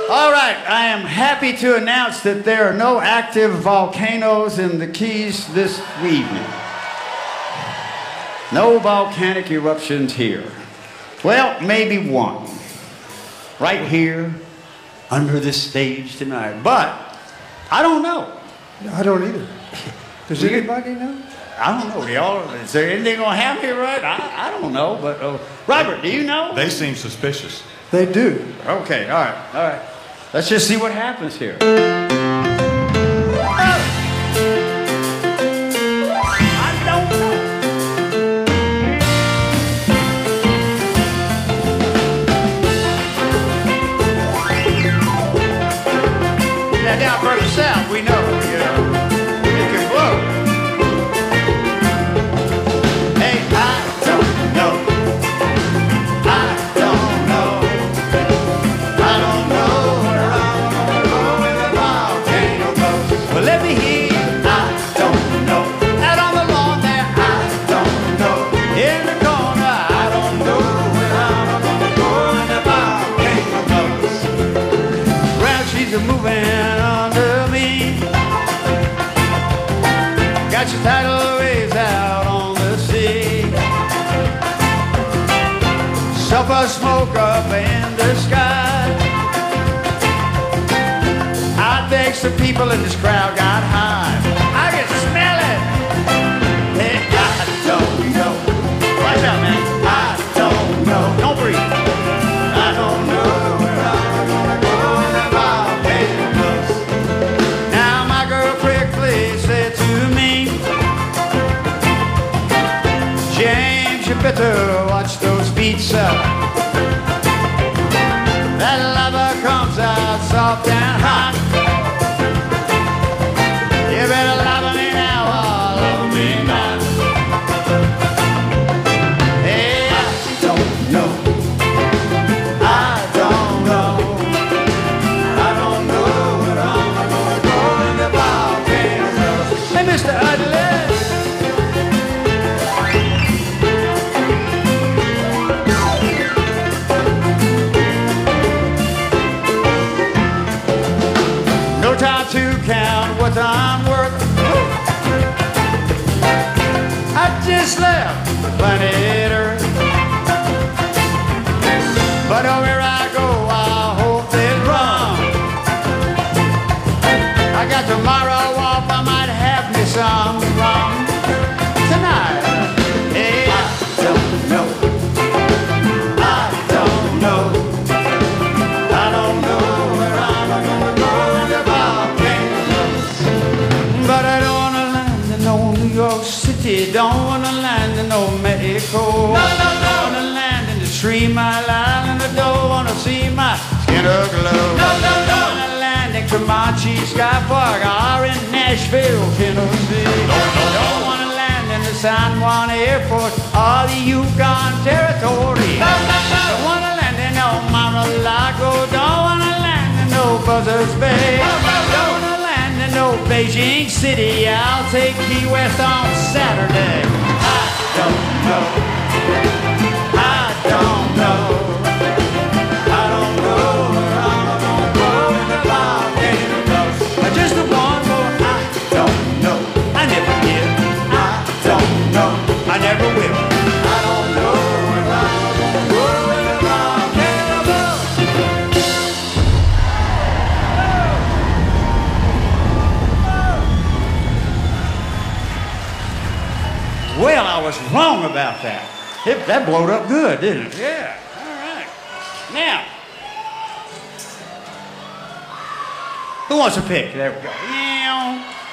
All right, I am happy to announce that there are no active volcanoes in the Keys this evening. No volcanic eruptions here. Well, maybe one. Right here, under this stage tonight. But I don't know. I don't either. Does anybody know? I don't know. Y'all, is there anything going to happen here, right? I don't know. But Robert, do you know? They seem suspicious. They do. Okay, all right. Let's just see what happens here. Down further south, we know, it can blow. Hey, I don't know. I don't know. I don't know where I'm gonna go when the volcano goes. Well, let me hear you. I don't know. Out on the lawn there, I don't know. In the corner, I don't know where I'm gonna go when the volcano goes. Ground she's moving. Got your tidal waves out on the sea. Sulfur smoke up in the sky. I think some people in this crowd got high. I can smell it. Hey, I don't know. Watch out, man. I don't know. Don't breathe. I don't know where I'm gonna go when the volcano goes. Now my girl quickly said to me, James, you better watch those feet, sir. That lava comes out soft and hot. You better love me now or love me not. Hey, I don't know. I don't know. I don't know where I'm gonna go in the volcano. Hey, Mr. Udley. To count what I'm worth. I just left the planet Earth, but where I go, I hope they're wrong. I got tomorrow off, I might have me some rum tonight. Hey, I don't know. I don't know. I don't know where I'm gonna go in the but I don't want to land in no New York City. Don't want to land in no Mexico. No. Don't want to land in the 3 Mile Island. I don't want to see my skin aglow. No. Don't want to land in Comanche Sky Park or in Nashville, Tennessee. Don't want to land in the San Juan Airport or the Yukon Territory. Don't want to land in no Mar-a-Lago. Don't want to land in no Buzzards Bay. No Beijing City, I'll take Key West on Saturday. I don't know. I don't know. I don't know where I'm gonna go when the volcano goes. Just the one more. I don't know. I never did. I don't know. I never will. I don't know where I'm gonna go when the volcano goes. Well, I was wrong about that. That blowed up good, didn't it? Yeah. All right. Now, who wants to pick? There we go.